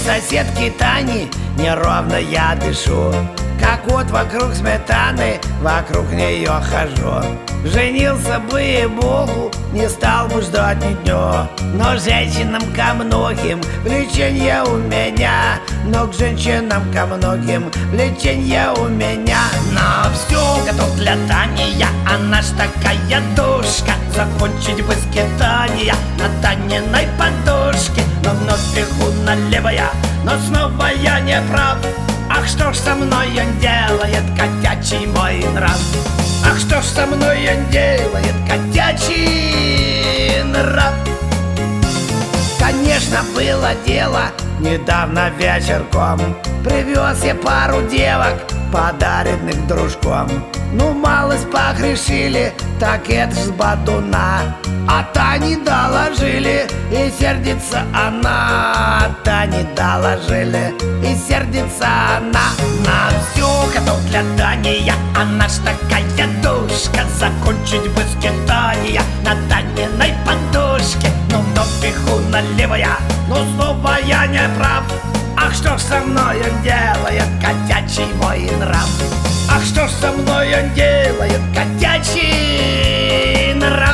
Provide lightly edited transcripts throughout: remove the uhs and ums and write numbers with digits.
соседки Тани неровно я дышу, как вот вокруг сметаны, вокруг нее хожу. Женился бы и Богу, не стал бы ждать ни дню. Но женщинам ко многим влеченье у меня, но к женщинам ко многим влеченье у меня. На все готов для Тани, она ж такая душка. Закончить бы скитания на Таниной подушке. Но вновь бегу налево я, но снова я не прав. Ах, что ж со мной он делает, котячий мой нрав? Ах, что ж со мной он делает, котячий нрав? Конечно, было дело недавно вечерком. Привез я пару девок, подаренных дружком. Ну, малость погрешили, так это ж с бодуна. А Тане доложили, и сердится она. А Тане доложили, и сердится она. На все готов для Тани, она ж такая душка. Закончить бы скитания на Таниной подушке. Но вновь бегу налево я, но снова я не прав. Ах, что ж со мной он делает, котячий мой нрав? Ах, что ж со мной он делает, котячий нрав?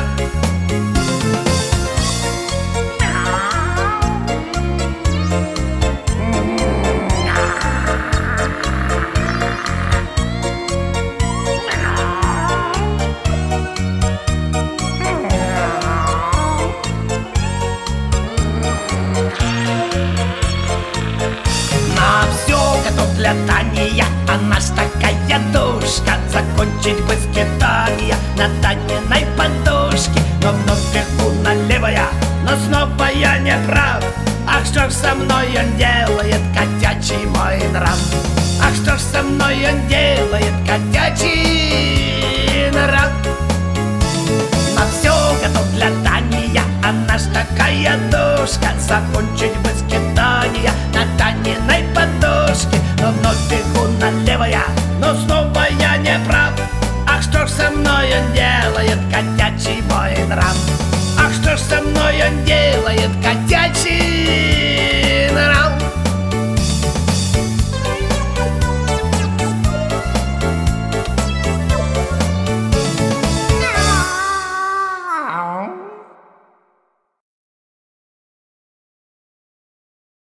Для Тани, она ж такая душка. Закончить бы скитания на Таниной подушке. Но вновь бегу налево я, но снова я не прав. Ах, что ж со мной он делает, котячий мой нрав? Ах, что ж со мной он делает, котячий нрав? На все готов для Тани, она ж такая душка. Закончить бы скитания на Таниной подушке. Но вновь бегу налево я, но снова я не прав. Ах, что ж со мной он делает, котячий мой нрав? Ах, что ж со мной он делает, котячий